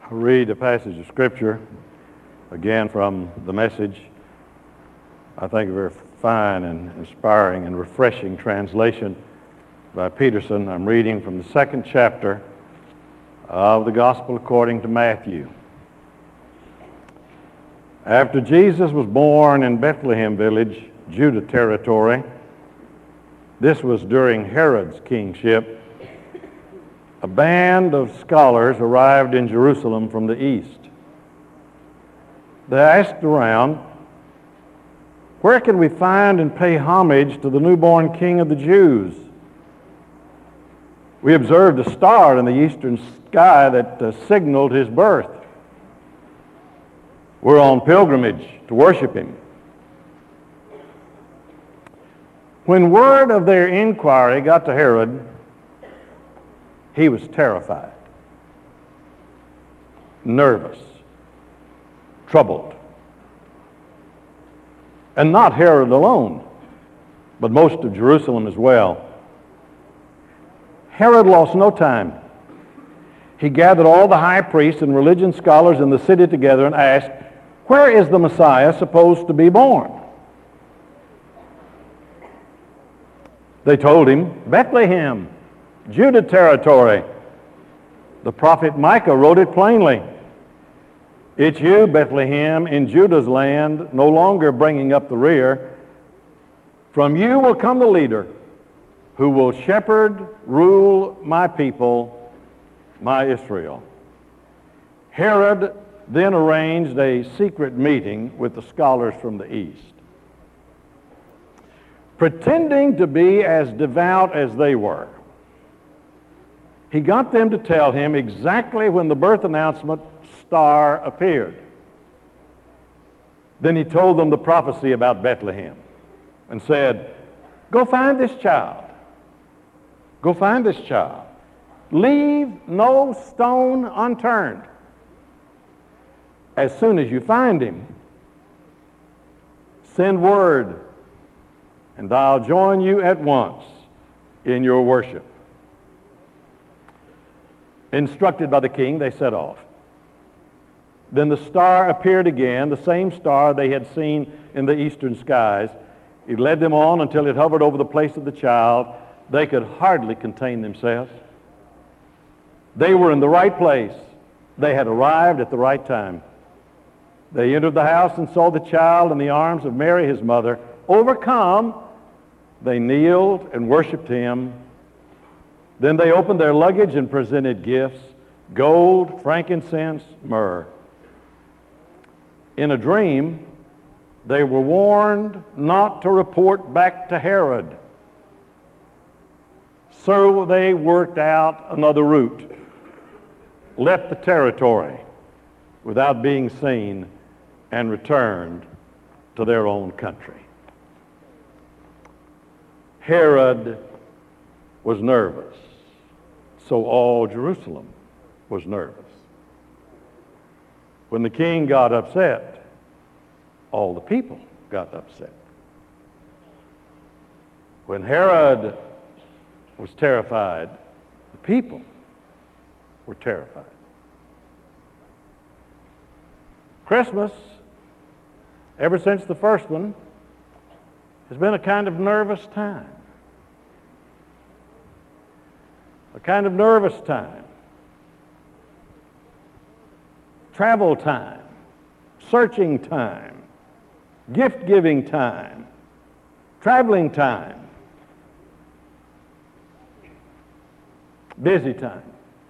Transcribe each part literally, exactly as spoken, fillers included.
I'll read a passage of Scripture, again from the Message. I think a very fine and inspiring and refreshing translation by Peterson. I'm reading from the second chapter of the Gospel according to Matthew. After Jesus was born in Bethlehem village, Judah territory, this was during Herod's kingship, a band of scholars arrived in Jerusalem from the east. They asked around, "Where can we find and pay homage to the newborn King of the Jews? We observed a star in the eastern sky that uh, signaled his birth. We're on pilgrimage to worship him." When word of their inquiry got to Herod, he was terrified, nervous, troubled. And not Herod alone, but most of Jerusalem as well. Herod lost no time. He gathered all the high priests and religion scholars in the city together and asked, "Where is the Messiah supposed to be born?" They told him, "Bethlehem, Judah territory." The prophet Micah wrote it plainly. "It's you, Bethlehem, in Judah's land, no longer bringing up the rear. From you will come the leader who will shepherd, rule my people, my Israel." Herod then arranged a secret meeting with the scholars from the east. Pretending to be as devout as they were, he got them to tell him exactly when the birth announcement star appeared. Then he told them the prophecy about Bethlehem and said, "Go find this child. Go find this child. Leave no stone unturned. As soon as you find him, send word, and I'll join you at once in your worship." Instructed by the king, they set off. Then the star appeared again, the same star they had seen in the eastern skies. It led them on until it hovered over the place of the child. They could hardly contain themselves. They were in the right place. They had arrived at the right time. They entered the house and saw the child in the arms of Mary, his mother. Overcome, they kneeled and worshiped him. Then they opened their luggage and presented gifts: gold, frankincense, myrrh. In a dream, they were warned not to report back to Herod. So they worked out another route, left the territory without being seen, and returned to their own country. Herod was nervous, so all Jerusalem was nervous. When the king got upset, all the people got upset. When Herod was terrified, the people were terrified. Christmas, ever since the first one, has been a kind of nervous time. A kind of nervous time. Travel time, searching time, gift-giving time, traveling time, busy time.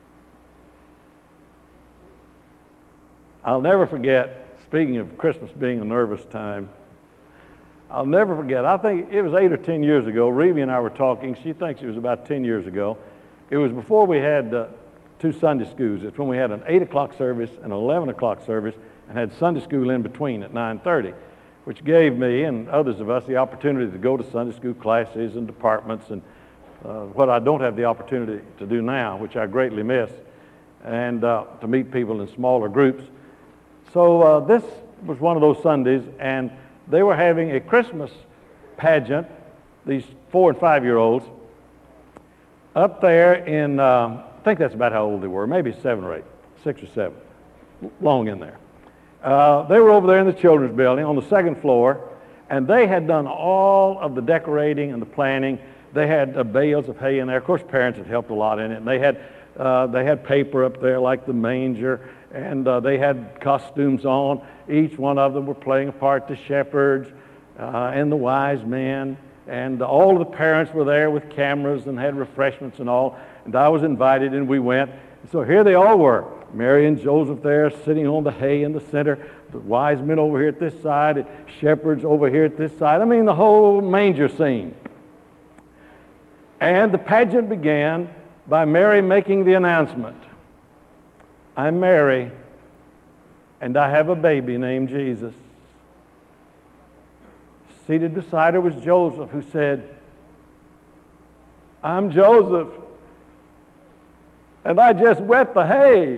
I'll never forget, speaking of Christmas being a nervous time, I'll never forget, I think it was eight or ten years ago, Reevy and I were talking. She thinks it was about ten years ago. It was before we had uh, two Sunday schools. It's when we had an eight o'clock service and an eleven o'clock service and had Sunday school in between at nine thirty, which gave me and others of us the opportunity to go to Sunday school classes and departments and uh, what I don't have the opportunity to do now, which I greatly miss, and uh, to meet people in smaller groups. So uh, this was one of those Sundays, and they were having a Christmas pageant, these four and five-year-olds, up there in, uh, I think that's about how old they were, maybe seven or eight, six or seven. long in there. Uh, they were over there in the children's building on the second floor, and they had done all of the decorating and the planning. They had uh, bales of hay in there. Of course, parents had helped a lot in it. And they had uh, they had paper up there like the manger, and uh, they had costumes on. Each one of them were playing a part. The shepherds uh, and the wise men, and all of the parents were there with cameras and had refreshments and all. And I was invited, and we went. So here they all were, Mary and Joseph there sitting on the hay in the center, the wise men over here at this side, and shepherds over here at this side. I mean, the whole manger scene. And the pageant began by Mary making the announcement, "I'm Mary, and I have a baby named Jesus." Seated beside her was Joseph, who said, "I'm Joseph, and I just wet the hay."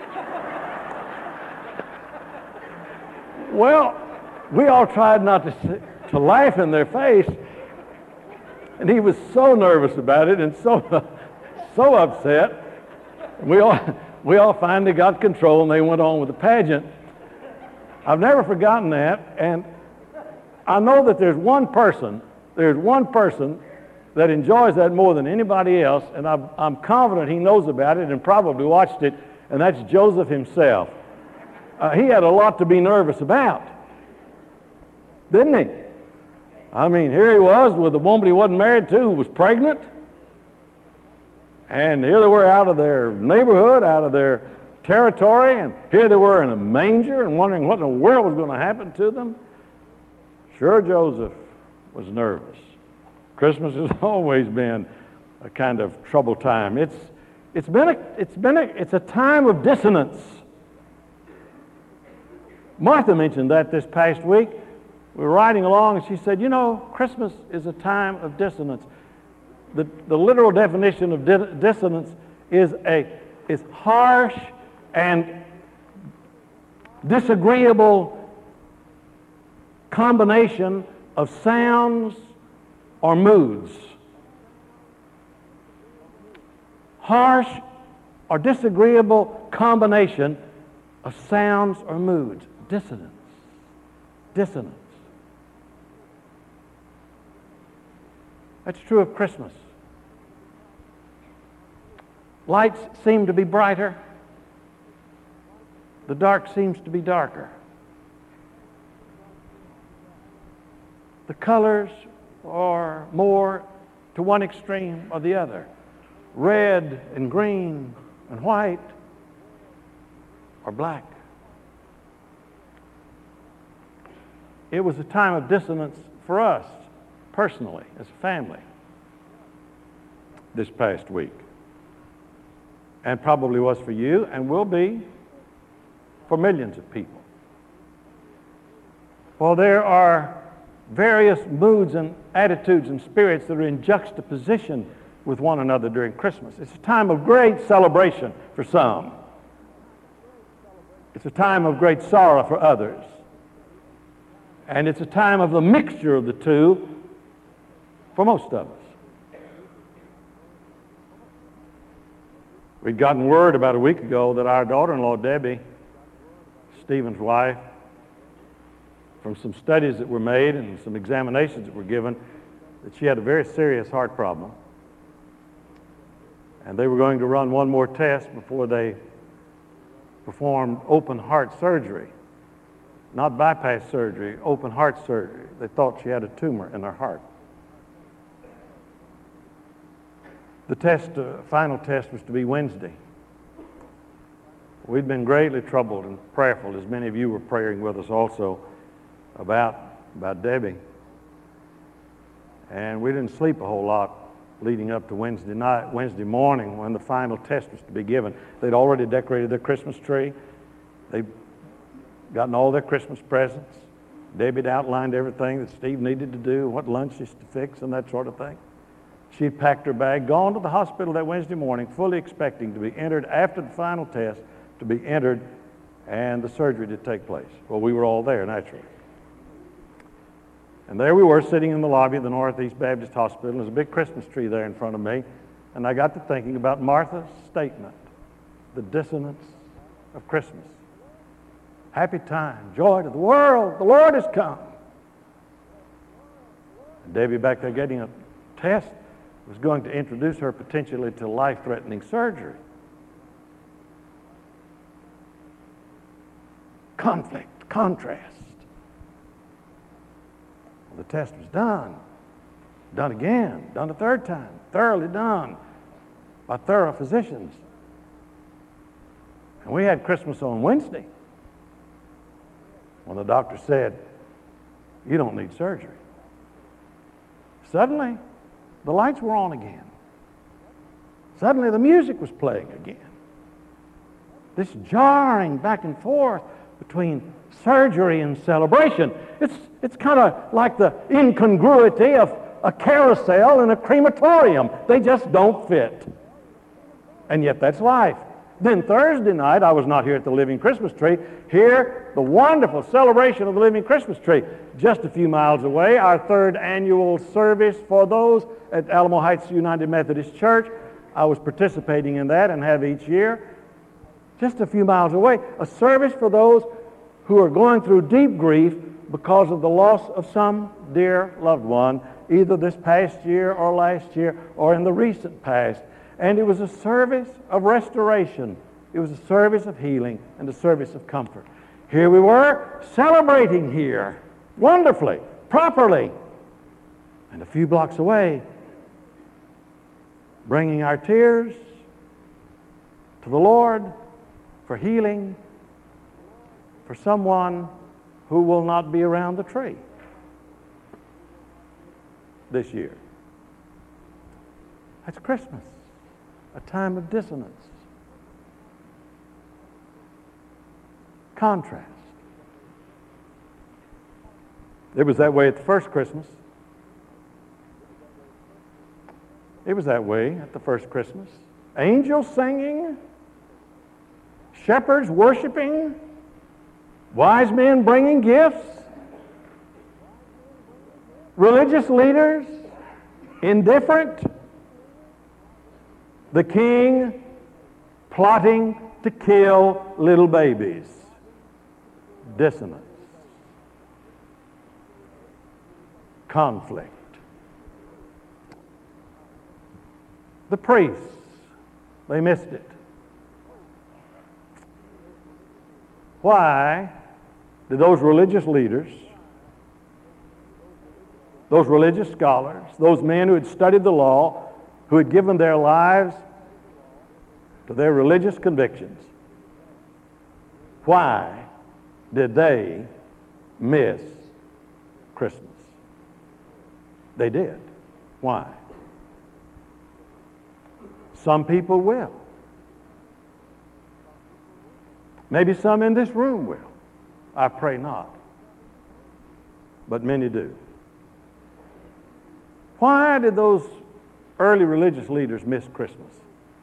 Well, we all tried not to, to laugh in their face, and he was so nervous about it and so, so upset. We all, we all finally got control, and they went on with the pageant. I've never forgotten that, and I know that there's one person, there's one person that enjoys that more than anybody else, and I'm, I'm confident he knows about it and probably watched it, and that's Joseph himself. Uh, he had a lot to be nervous about, didn't he? I mean, here he was with a woman he wasn't married to who was pregnant, and here they were out of their neighborhood, out of their territory, and here they were in a manger and wondering what in the world was going to happen to them. Sure, Joseph was nervous. Christmas has always been a kind of troubled time. It's, it's been a, it's been a, it's a time of dissonance. Martha mentioned that this past week. We were riding along, and she said, "You know, Christmas is a time of dissonance." The, the literal definition of di- dissonance is a is harsh and disagreeable combination of sounds or moods. Harsh or disagreeable combination of sounds or moods. Dissonance. Dissonance. That's true of Christmas. Lights seem to be brighter. The dark seems to be darker. The colors are more to one extreme or the other. Red and green and white or black. It was a time of dissonance for us, personally, as a family, this past week. And probably was for you, and will be for millions of people. Well, there are various moods and attitudes and spirits that are in juxtaposition with one another during Christmas. It's a time of great celebration for some. It's a time of great sorrow for others. And it's a time of the mixture of the two for most of us. We'd gotten word about a week ago that our daughter-in-law, Debbie, Stephen's wife, from some studies that were made and some examinations that were given, that she had a very serious heart problem. And they were going to run one more test before they performed open heart surgery. Not bypass surgery, open heart surgery. They thought she had a tumor in her heart. The test, uh, final test was to be Wednesday. We'd been greatly troubled and prayerful, as many of you were praying with us also about, about Debbie. And we didn't sleep a whole lot leading up to Wednesday night, Wednesday morning when the final test was to be given. They'd already decorated their Christmas tree. They'd gotten all their Christmas presents. Debbie had outlined everything that Steve needed to do, what lunches to fix and that sort of thing. She'd packed her bag, gone to the hospital that Wednesday morning, fully expecting to be entered after the final test, to be entered and the surgery to take place. Well, we were all there, naturally. And there we were sitting in the lobby of the Northeast Baptist Hospital. There's a big Christmas tree there in front of me. And I got to thinking about Martha's statement, the dissonance of Christmas. Happy time, joy to the world, the Lord has come. And Debbie back there getting a test was going to introduce her potentially to life-threatening surgery. Conflict, contrast. Well, the test was done. Done again, done a third time, thoroughly done by thorough physicians. And we had Christmas on Wednesday when the doctor said, you don't need surgery. Suddenly, the lights were on again. Suddenly, the music was playing again. This jarring back and forth between surgery and celebration. It's, it's kind of like the incongruity of a carousel and a crematorium. They just don't fit. And yet that's life. Then Thursday night, I was not here at the Living Christmas Tree. Here, the wonderful celebration of the Living Christmas Tree. Just a few miles away, our third annual service for those at Alamo Heights United Methodist Church. I was participating in that and have each year. Just a few miles away, a service for those who are going through deep grief because of the loss of some dear loved one, either this past year or last year or in the recent past. And it was a service of restoration. It was a service of healing and a service of comfort. Here we were celebrating here wonderfully, properly. And a few blocks away, bringing our tears to the Lord for healing for someone who will not be around the tree this year. That's Christmas. A time of dissonance, contrast. It was that way at the first Christmas. It was that way at the first Christmas. Angels singing, shepherds worshiping, wise men bringing gifts, religious leaders indifferent, the king plotting to kill little babies. Dissonance. Conflict. The priests, they missed it. Why did those religious leaders, those religious scholars, those men who had studied the law, who had given their lives to their religious convictions, why did they miss Christmas? They did. Why? Some people will. Maybe some in this room will. I pray not. But many do. Why did those early religious leaders miss Christmas?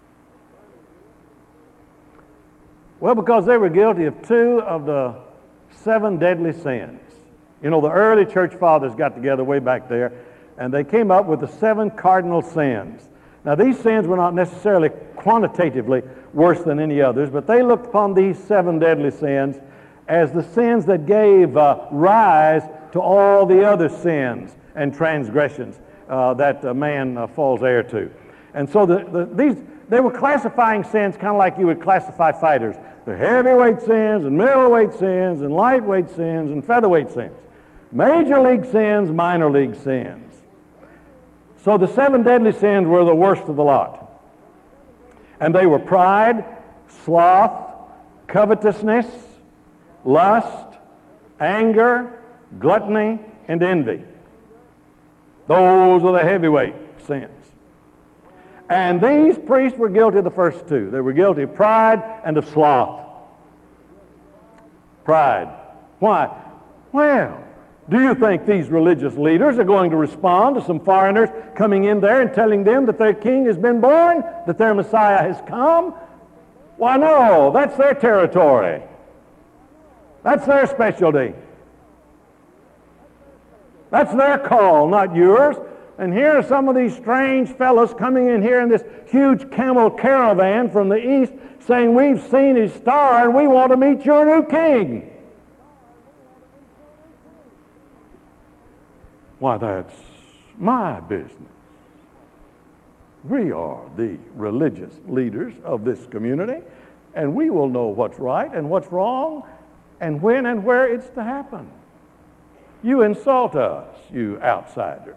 Well, because they were guilty of two of the seven deadly sins. You know, the early church fathers got together way back there, and they came up with the seven cardinal sins. Now, these sins were not necessarily quantitatively worse than any others, but they looked upon these seven deadly sins as the sins that gave uh, rise to all the other sins and transgressions uh, that uh, man uh, falls heir to. And so the, the, these they were classifying sins kind of like you would classify fighters. The heavyweight sins and middleweight sins and lightweight sins and featherweight sins. Major league sins, minor league sins. So the seven deadly sins were the worst of the lot. And they were pride, sloth, covetousness, lust, anger, gluttony, and envy. Those are the heavyweight sins. And these priests were guilty of the first two. They were guilty of pride and of sloth. Pride. Why? Well, do you think these religious leaders are going to respond to some foreigners coming in there and telling them that their king has been born, that their Messiah has come? Why, no, that's their territory. That's their specialty. That's their call, not yours. And here are some of these strange fellows coming in here in this huge camel caravan from the east saying, we've seen his star and we want to meet your new king. Why, that's my business. We are the religious leaders of this community, and we will know what's right and what's wrong and when and where it's to happen. You insult us, you outsiders.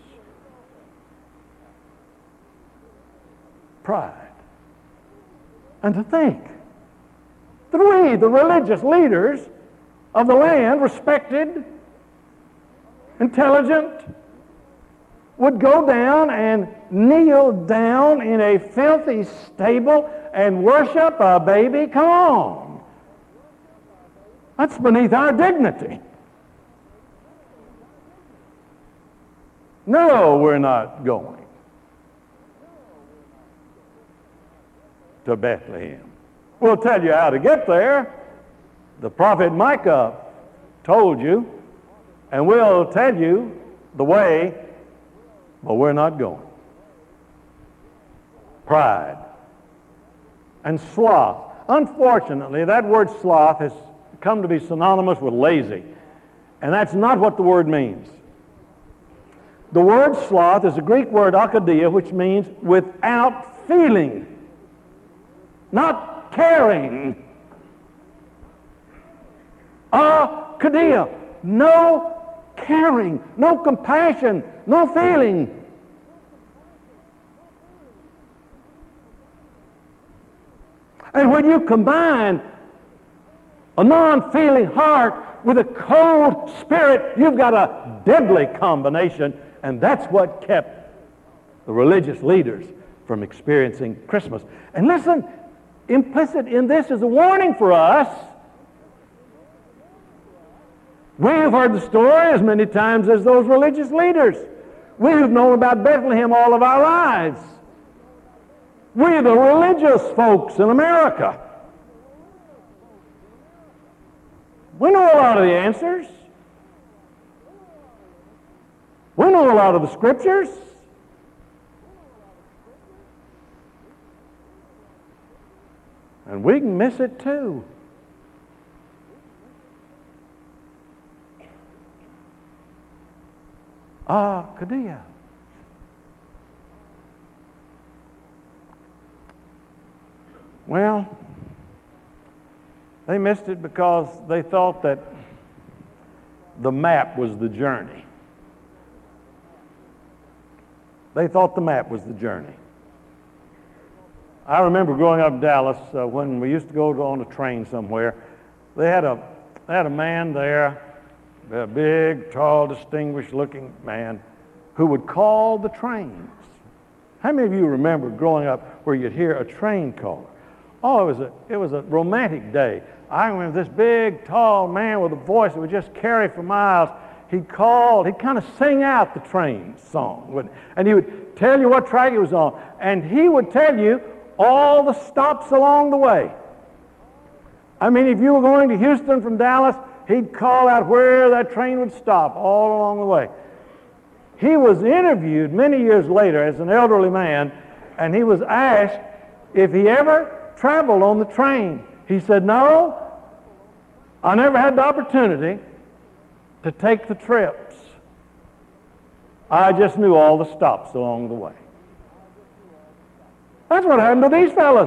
Pride. And to think that we, the religious leaders of the land, respected, intelligent, would go down and kneel down in a filthy stable and worship a baby. Come on. That's beneath our dignity. No, we're not going to Bethlehem. We'll tell you how to get there. The prophet Micah told you, and we'll tell you the way, but we're not going. Pride and sloth. Unfortunately, that word sloth has come to be synonymous with lazy, and that's not what the word means. The word sloth is a Greek word akadia, which means without feeling, not caring. Akadia, no caring, no compassion, no feeling. And when you combine a non-feeling heart with a cold spirit, you've got a deadly combination, and that's what kept the religious leaders from experiencing Christmas. And listen, implicit in this is a warning for us. We have heard the story as many times as those religious leaders. We have known about Bethlehem all of our lives. We, the religious folks in America, we know a lot of the answers. We know a lot of the scriptures. And we can miss it too. Ah, Kadia. Well, they missed it because they thought that the map was the journey. They thought the map was the journey. I remember growing up in Dallas uh, when we used to go to, on a train somewhere. They had a they had a man there, a big, tall, distinguished-looking man, who would call the trains. How many of you remember growing up where you'd hear a train caller? Oh, it was a it was a romantic day. I remember this big, tall man with a voice that would just carry for miles. He called, he'd kind of sing out the train song, wouldn't he? And he would tell you what track it was on. And he would tell you all the stops along the way. I mean, if you were going to Houston from Dallas, he'd call out where that train would stop all along the way. He was interviewed many years later as an elderly man, and he was asked if he ever traveled on the train. He said, no, I never had the opportunity to take the trips. I just knew all the stops along the way. That's what happened to these fellas.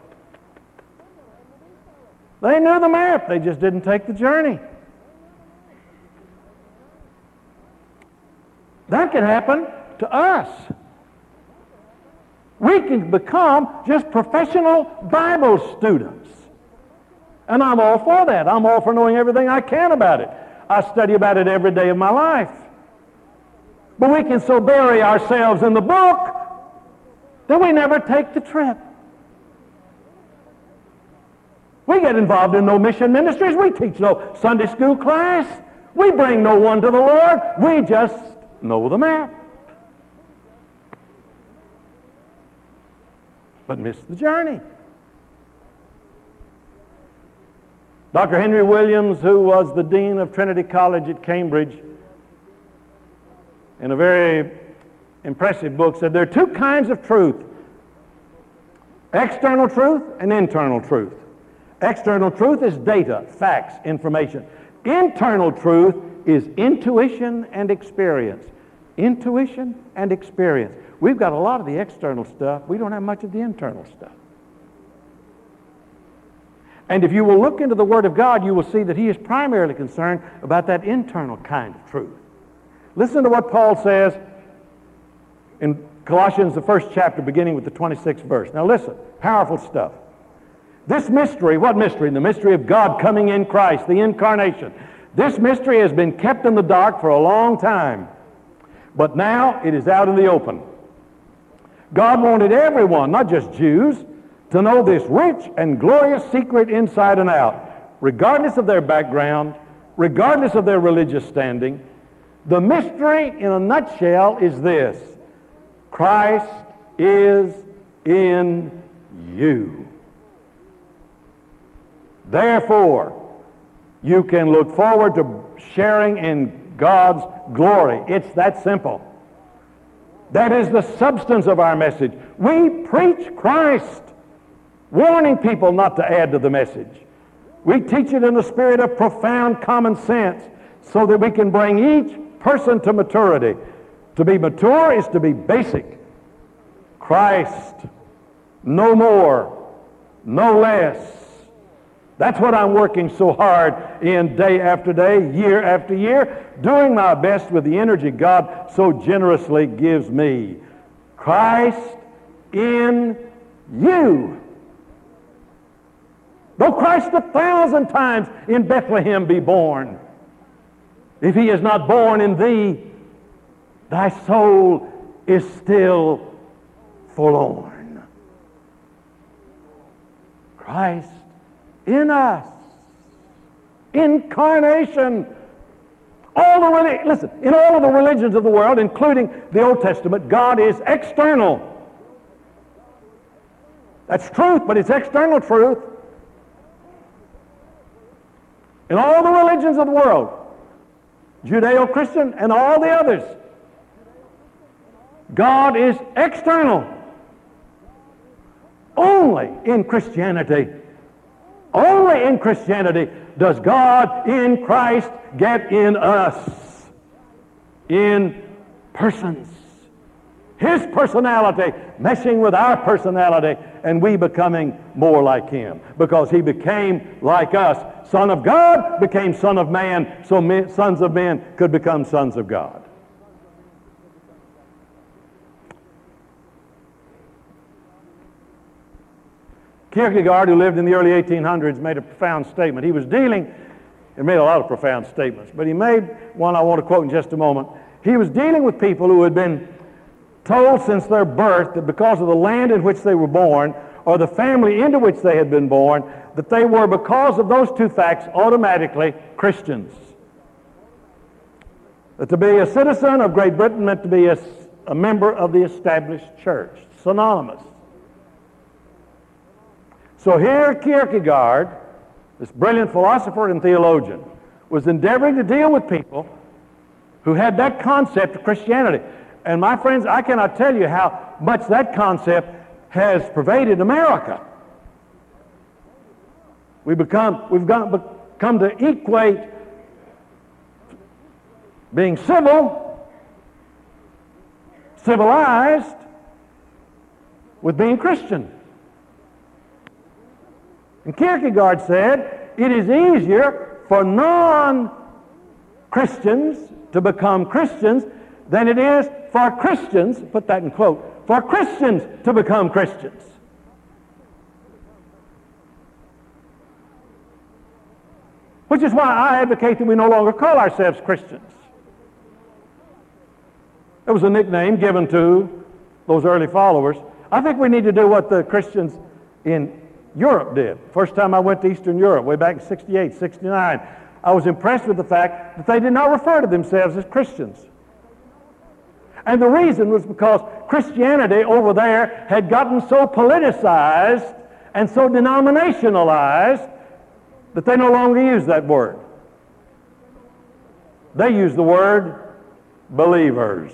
They knew the map, they just didn't take the journey. That can happen to us. We can become just professional Bible students. And I'm all for that. I'm all for knowing everything I can about it. I study about it every day of my life. But we can so bury ourselves in the book that we never take the trip. We get involved in no mission ministries. We teach no Sunday school class. We bring no one to the Lord. We just know the map. But miss the journey. Doctor Henry Williams, who was the dean of Trinity College at Cambridge, in a very impressive book, said there are two kinds of truth: external truth and internal truth. External truth is data, facts, information. Internal truth is intuition and experience. Intuition and experience. We've got a lot of the external stuff. We don't have much of the internal stuff. And if you will look into the Word of God, you will see that He is primarily concerned about that internal kind of truth. Listen to what Paul says in Colossians, the first chapter, beginning with the twenty-sixth verse. Now listen, powerful stuff. This mystery, what mystery? The mystery of God coming in Christ, the incarnation. This mystery has been kept in the dark for a long time, but now it is out in the open. God wanted everyone, not just Jews, to know this rich and glorious secret inside and out, regardless of their background, regardless of their religious standing. The mystery, in a nutshell, is this: Christ is in you. Therefore, you can look forward to sharing in God's glory. It's that simple. That is the substance of our message. We preach Christ, warning people not to add to the message. We teach it in the spirit of profound common sense so that we can bring each person to maturity. To be mature is to be basic. Christ, no more, no less. That's what I'm working so hard in day after day, year after year, doing my best with the energy God so generously gives me. Christ in you. Though Christ a thousand times in Bethlehem be born, if He is not born in thee, thy soul is still forlorn. Christ in us. Incarnation. All the relig- listen, in all of the religions of the world, including the Old Testament, God is external. That's truth, but it's external truth. In all the religions of the world, Judeo-Christian and all the others, God is external. Only in Christianity Only in Christianity does God in Christ get in us, in persons. His personality meshing with our personality, and we becoming more like Him, because He became like us. Son of God became Son of Man, so men, sons of men could become sons of God. Kierkegaard, who lived in the early eighteen hundreds, made a profound statement. He was dealing, he made a lot of profound statements, but he made one I want to quote in just a moment. He was dealing with people who had been told since their birth that because of the land in which they were born, or the family into which they had been born, that they were, because of those two facts, automatically Christians. That to be a citizen of Great Britain meant to be a, a member of the established church. Synonymous. So here Kierkegaard, this brilliant philosopher and theologian, was endeavoring to deal with people who had that concept of Christianity. And my friends, I cannot tell you how much that concept has pervaded America. We become, we've got, become to equate being civil, civilized, with being Christian. And Kierkegaard said, it is easier for non-Christians to become Christians than it is for Christians, put that in quote, for Christians to become Christians. Which is why I advocate that we no longer call ourselves Christians. It was a nickname given to those early followers. I think we need to do what the Christians in Europe did. First time I went to Eastern Europe, way back in sixty-eight, sixty-nine, I was impressed with the fact that they did not refer to themselves as Christians. And the reason was because Christianity over there had gotten so politicized and so denominationalized that they no longer use that word. They use the word believers.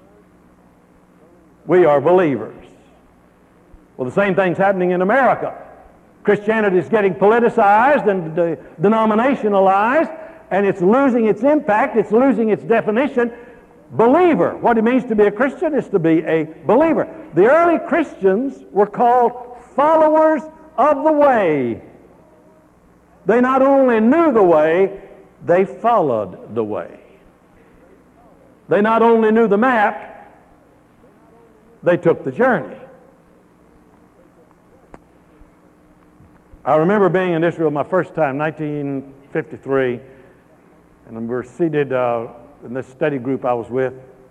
We are believers. Well, the same thing's happening in America. Christianity is getting politicized and de- denominationalized, and it's losing its impact, it's losing its definition. Believer. What it means to be a Christian is to be a believer. The early Christians were called followers of the way. They not only knew the way, they followed the way. They not only knew the map, they took the journey. I remember being in Israel my first time, nineteen fifty-three, and we were seated uh, in this study group I was with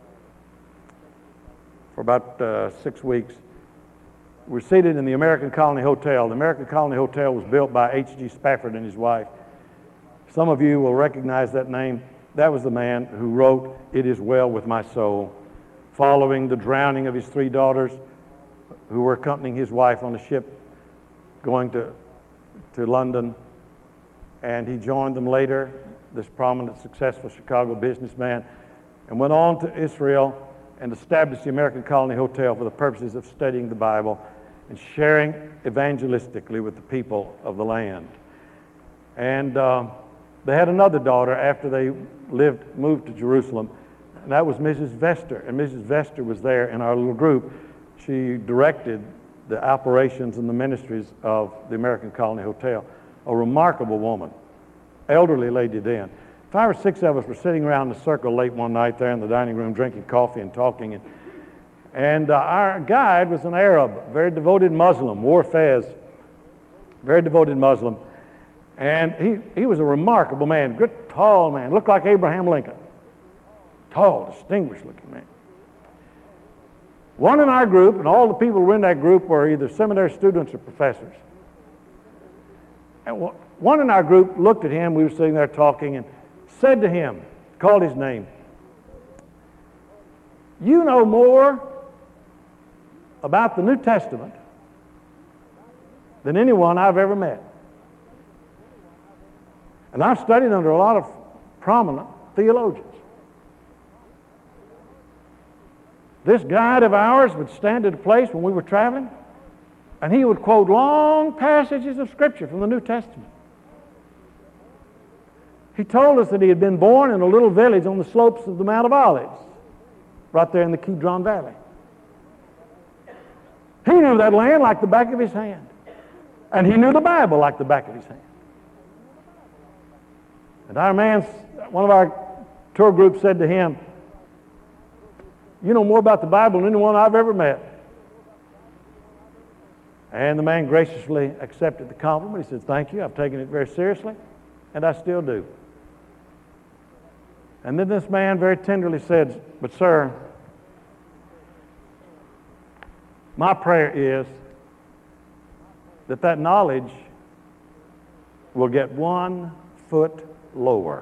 for about uh, six weeks. We were seated in the American Colony Hotel. The American Colony Hotel was built by H G Spafford and his wife. Some of you will recognize that name. That was the man who wrote "It Is Well With My Soul," following the drowning of his three daughters who were accompanying his wife on a ship going to, to London. And he joined them later, this prominent, successful Chicago businessman, and went on to Israel and established the American Colony Hotel for the purposes of studying the Bible and sharing evangelistically with the people of the land. And uh, they had another daughter after they lived, moved to Jerusalem, and that was Missus Vester. And Missus Vester was there in our little group. She directed the operations and the ministries of the American Colony Hotel. A remarkable woman, elderly lady then. Five or six of us were sitting around in a circle late one night there in the dining room drinking coffee and talking. And, and uh, our guide was an Arab, very devoted Muslim, wore fez, very devoted Muslim. And he, he was a remarkable man, good, tall man, looked like Abraham Lincoln. Tall, distinguished looking man. One in our group, and all the people who were in that group were either seminary students or professors. And one in our group looked at him, we were sitting there talking, and said to him, called his name, "You know more about the New Testament than anyone I've ever met. And I've studied under a lot of prominent theologians. This guide of ours would stand at a place when we were traveling, and he would quote long passages of Scripture from the New Testament. He told us that he had been born in a little village on the slopes of the Mount of Olives, right there in the Kidron Valley. He knew that land like the back of his hand, and he knew the Bible like the back of his hand. And our man, one of our tour group said to him, "You know more about the Bible than anyone I've ever met." And the man graciously accepted the compliment. He said, "Thank you, I've taken it very seriously, and I still do." And then this man very tenderly said, "But sir, my prayer is that that knowledge will get one foot lower."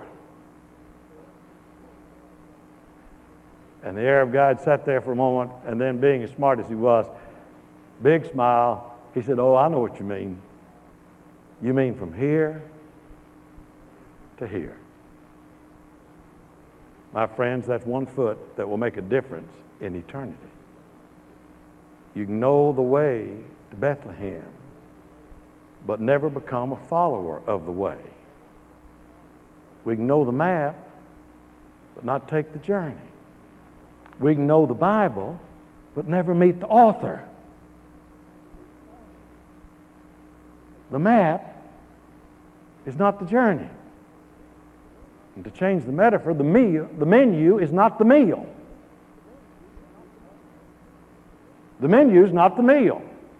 And the Arab guide sat there for a moment, and then, being as smart as he was, big smile, he said, "Oh, I know what you mean. You mean from here to here." My friends, that's one foot that will make a difference in eternity. You can know the way to Bethlehem, but never become a follower of the way. We can know the map, but not take the journey. We can know the Bible, but never meet the author. The map is not the journey. And to change the metaphor, the meal, the menu is not the meal. The menu is not the meal.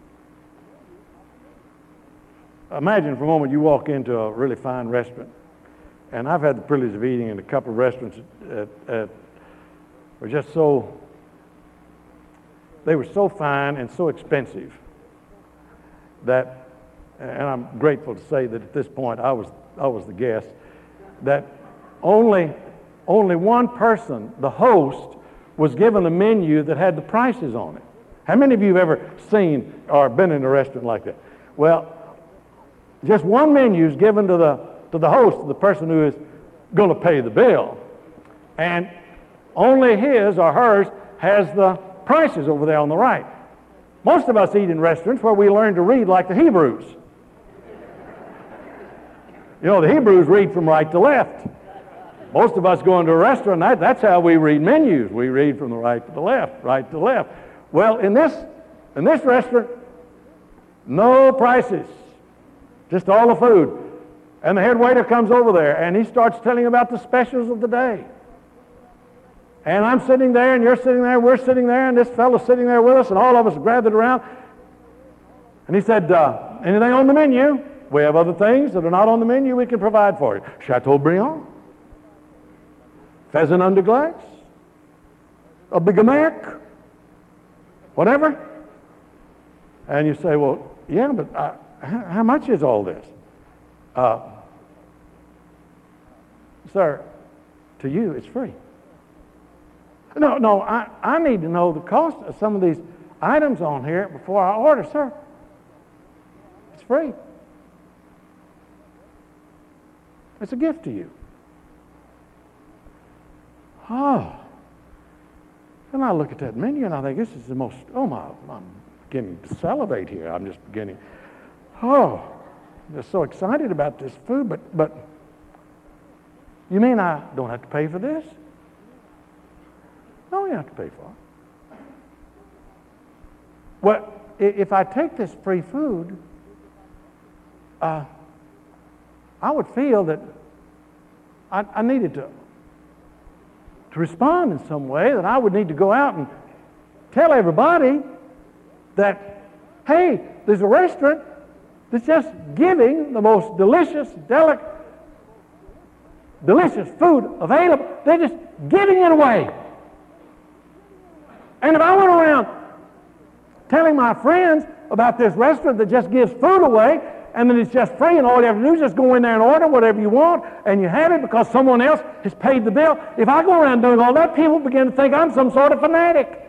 Imagine for a moment you walk into a really fine restaurant, and I've had the privilege of eating in a couple of restaurants at, at were just so, they were so fine and so expensive that, and I'm grateful to say that at this point I was I was the guest, that only only one person, the host, was given a menu that had the prices on it. How many of you have ever seen or been in a restaurant like that? Well, just one menu is given to the to the host, the person who is going to pay the bill, and only his or hers has the prices over there on the right. Most of us eat in restaurants where we learn to read like the Hebrews. You know, the Hebrews read from right to left. Most of us go into a restaurant, that, that's how we read menus. We read from the right to the left, right to the left. Well, in this, in this restaurant, no prices, just all the food. And the head waiter comes over there, and he starts telling about the specials of the day. And I'm sitting there, and you're sitting there, we're sitting there, and this fellow's sitting there with us, and all of us gathered around. And he said, uh, anything on the menu? We have other things that are not on the menu we can provide for you. Chateaubriand, pheasant under glace, a Big Mac, whatever. And you say, well, yeah, but uh, how, how much is all this? Uh, sir, to you, it's free. No, no, I, I need to know the cost of some of these items on here before I order, sir. It's free. It's a gift to you. Oh. And I look at that menu and I think, this is the most, oh my, I'm beginning to salivate here. I'm just beginning, oh, I'm just so excited about this food, but, but you mean I don't have to pay for this? No, you have to pay for it. Well, if I take this free food, uh, I would feel that I, I needed to, to respond in some way, that I would need to go out and tell everybody that, hey, there's a restaurant that's just giving the most delicious, delicate, delicious food available. They're just giving it away. And if I went around telling my friends about this restaurant that just gives food away and that it's just free and all you have to do is just go in there and order whatever you want and you have it because someone else has paid the bill, if I go around doing all that, people begin to think I'm some sort of fanatic.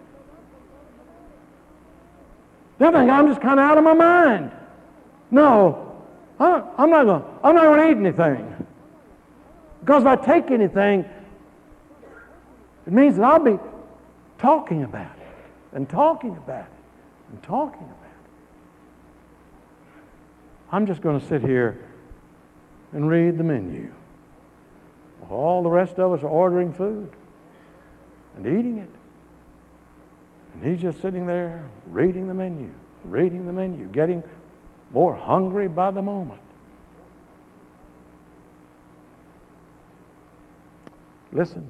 They'll think I'm just kind of out of my mind. No, I, I'm not going I'm not going to eat anything. Because if I take anything, it means that I'll be talking about it, and talking about it, and talking about it. I'm just going to sit here and read the menu. All the rest of us are ordering food and eating it. And he's just sitting there reading the menu, reading the menu, getting more hungry by the moment. Listen.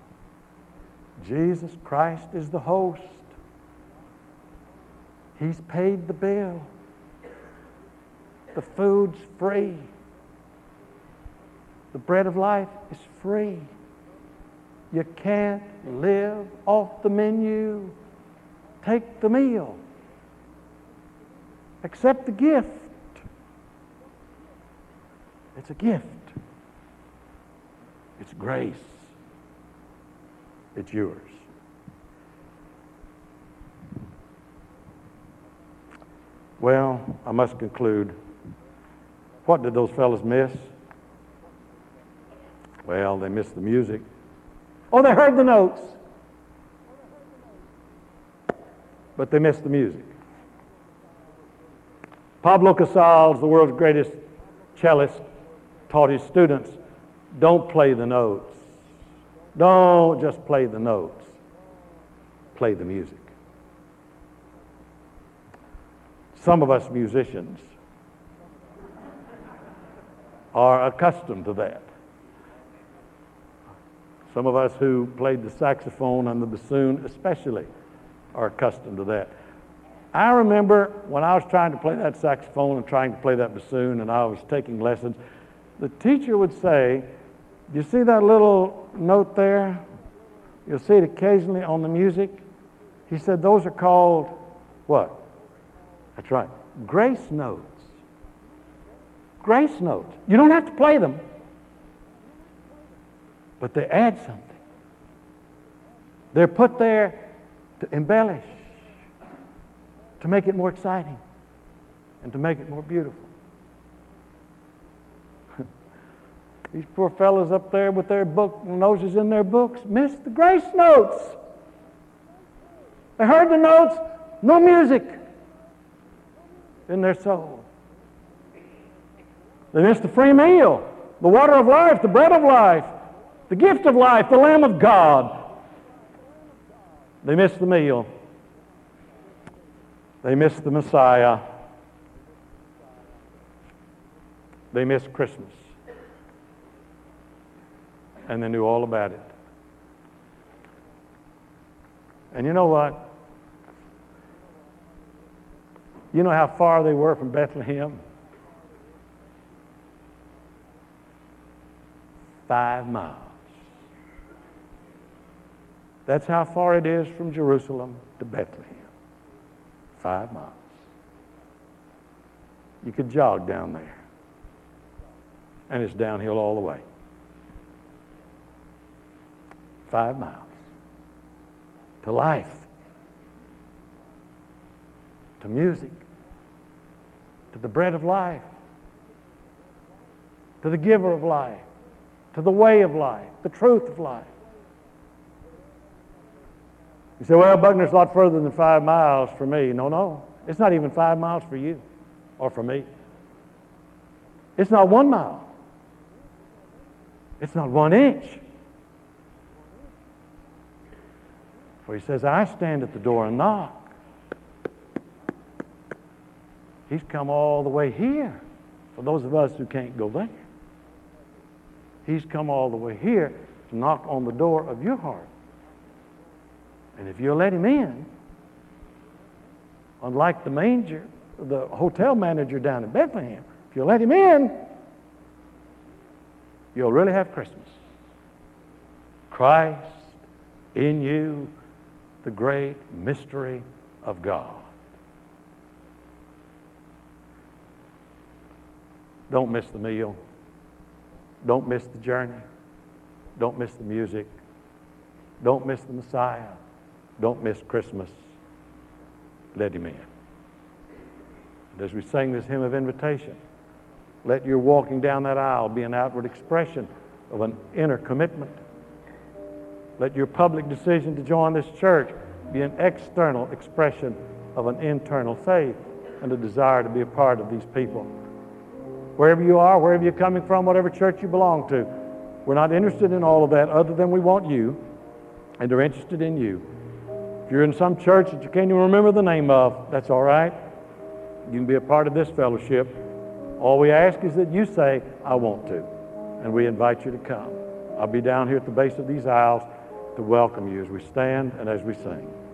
Jesus Christ is the host. He's paid the bill. The food's free. The bread of life is free. You can't live off the menu. Take the meal. Accept the gift. It's a gift. It's grace. It's yours. Well, I must conclude. What did those fellas miss? Well, they missed the music. Oh, they heard the notes. But they missed the music. Pablo Casals, the world's greatest cellist, taught his students, don't play the notes. Don't just play the notes. Play the music. Some of us musicians are accustomed to that. Some of us who played the saxophone and the bassoon especially are accustomed to that. I remember when I was trying to play that saxophone and trying to play that bassoon and I was taking lessons, the teacher would say, you see that little note there? You'll see it occasionally on the music. He said those are called what? That's right, grace notes. Grace notes. You don't have to play them, but they add something. They're put there to embellish, to make it more exciting, and to make it more beautiful. These poor fellows up there with their book noses in their books missed the grace notes. They heard the notes, no music in their soul. They missed the free meal, the water of life, the bread of life, the gift of life, the Lamb of God. They missed the meal. They missed the Messiah. They missed Christmas. And they knew all about it. And you know what? You know how far they were from Bethlehem? Five miles. That's how far it is from Jerusalem to Bethlehem. Five miles. You could jog down there. And it's downhill all the way. Five miles. To life. To music. To the bread of life. To the giver of life. To the way of life. The truth of life. You say, well, Buckner's a lot further than five miles for me. No, no. It's not even five miles for you or for me. It's not one mile. It's not one inch. For he says, I stand at the door and knock. He's come all the way here for those of us who can't go there. He's come all the way here to knock on the door of your heart. And if you'll let him in, unlike the manger, the hotel manager down in Bethlehem, if you'll let him in, you'll really have Christmas. Christ in you, the great mystery of God. Don't miss the meal. Don't miss the journey. Don't miss the music. Don't miss the Messiah. Don't miss Christmas. Let him in. And as we sing this hymn of invitation, let your walking down that aisle be an outward expression of an inner commitment. Let your public decision to join this church be an external expression of an internal faith and a desire to be a part of these people. Wherever you are, wherever you're coming from, whatever church you belong to, we're not interested in all of that other than we want you, and they're interested in you. If you're in some church that you can't even remember the name of, that's all right. You can be a part of this fellowship. All we ask is that you say, I want to, and we invite you to come. I'll be down here at the base of these aisles to welcome you as we stand and as we sing.